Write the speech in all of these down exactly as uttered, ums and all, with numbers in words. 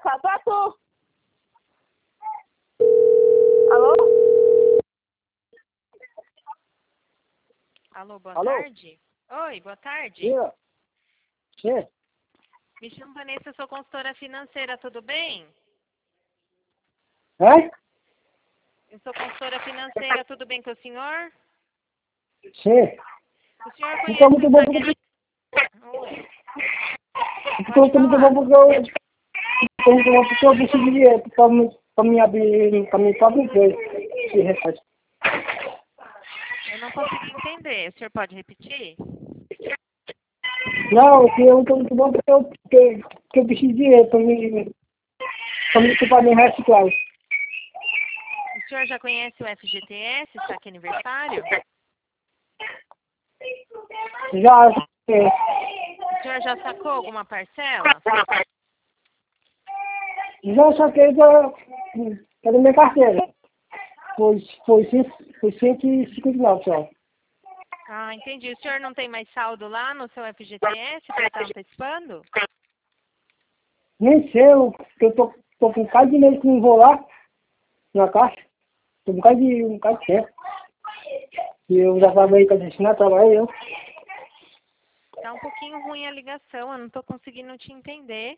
cá, pra tu. Alô? Alô, boa Alô? tarde. Oi, boa tarde. Sim. Sim. Me chamo Vanessa, sou consultora financeira, tudo bem? É? Eu sou consultora financeira, tudo bem com o senhor? Sim. O senhor Então, conhece muito o bom saque... porque... Oi, Então, pode muito falar. bom porque eu... Então, muito bom porque eu preciso de dinheiro para me, para me abrir, para me própria empresa. Se refaz. Eu não consegui entender. O senhor pode repetir? Não, que eu estou muito bom porque eu, porque, porque eu preciso de dinheiro para me... Para me ocupar minha reciclagem. O senhor já conhece o F G T S, saque aniversário? Já... É, O senhor já sacou alguma parcela? já saquei da, da minha carteira. Foi, foi, cento- foi cento e cinquenta e nove só. Ah, entendi. O senhor não tem mais saldo lá no seu F G T S para estar antecipando? Nem sei, eu, porque eu tô, tô com um bocado de dinheiro que não vou lá na caixa. Tô com um bocado de, um bocado de tempo. E eu já trabalhei com a destinada, trabalhei eu. Tá um pouquinho ruim a ligação, eu não tô conseguindo te entender.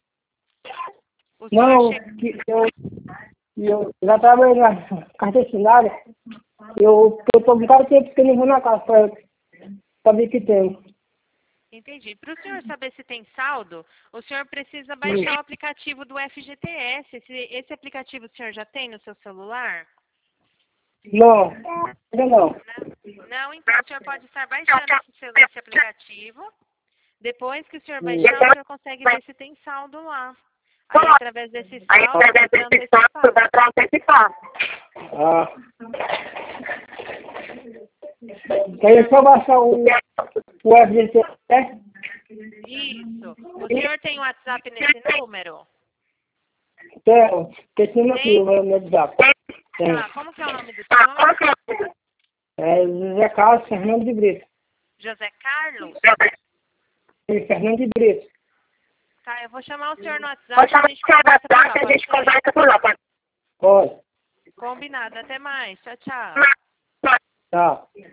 O senhor Não, chega... que eu, eu já trabalhei na carta destinada. Eu, eu tô com um bocado de tempo que eu não vou na caixa pra, pra ver que tem. Entendi. Para o senhor saber se tem saldo, o senhor precisa baixar o aplicativo do F G T S. Esse, esse aplicativo o senhor já tem no seu celular? Não, ainda não. Não, não, então o senhor pode estar baixando esse, celu- esse aplicativo. Depois que o senhor baixar, o senhor consegue ver se tem saldo lá. Aí, através desse saldo, dá para antecipar. Ah. Aí é só baixar o, o F G T S. Isso. O senhor tem WhatsApp nesse número? Tem, tem sim aqui o meu WhatsApp. Tem. Tá, como que é o nome do senhor? É José Carlos Fernando de Brito. José Carlos? É Fernando de Brito. Tá, eu vou chamar o senhor no WhatsApp e a gente conversa por lá, pode ser? Pode. Combinado, até mais. Tchau, tchau. Tá.